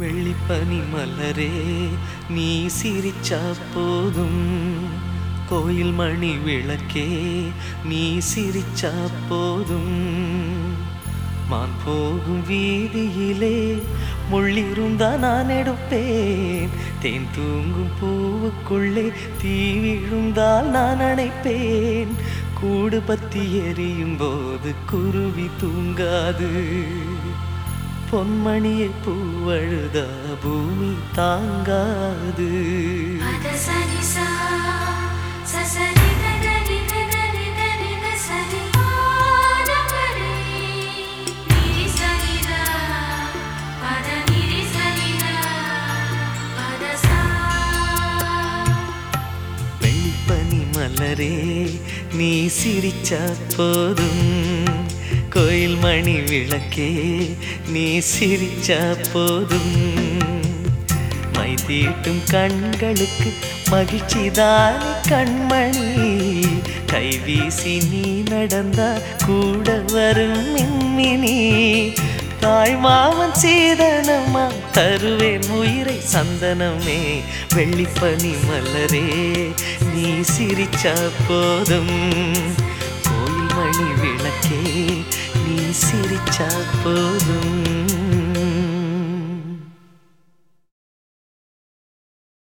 வெள்ளிப்பனி மலரே நீ சிரிச்சா போதும், கோயில் மணி விளக்கே நீ சிரிச்சா போதும். மான் போகும் வீதியிலே முள்ளிருந்தா நான் எடுப்பேன், தேன் தூங்கும் பூவுக்குள்ளே தீ விழுந்தால் நான் அணைப்பேன். கூடு பத்தி எரியும் போது குருவி தூங்காது, பொன்மணியை பூவழுதா பூமி தாங்காது. வெள்ளிப்பனி மலரே நீ சிரிச்சா போதும், கோயில் மணி விளக்கே நீ சிரிச்சா போதும். மை தீட்டும் கண்களுக்கு மகிழ்ச்சிதான் கண்மணி, கைவீசி நீ நடந்தா கூட வரும் மின்மினி. தாய் மாமன் சீதனமா தருவேன் உயிரை சந்தனமே. வெள்ளிப்பனி மலரே நீ சிரிச்சா போதும், கோயில் மணி விளக்கே நீ சிரிச்சா போதும்.